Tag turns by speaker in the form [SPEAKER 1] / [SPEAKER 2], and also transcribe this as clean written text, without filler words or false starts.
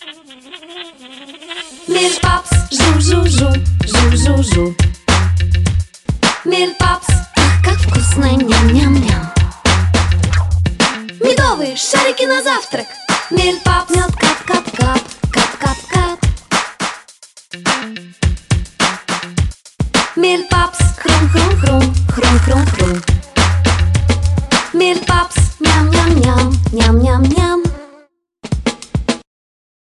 [SPEAKER 1] Мир Папс, жу-жу-жу, жу-жу-жу. Мир Папс, ах, как вкусно, ням-ням-ням. Медовые шарики на завтрак. Мир Папс, мед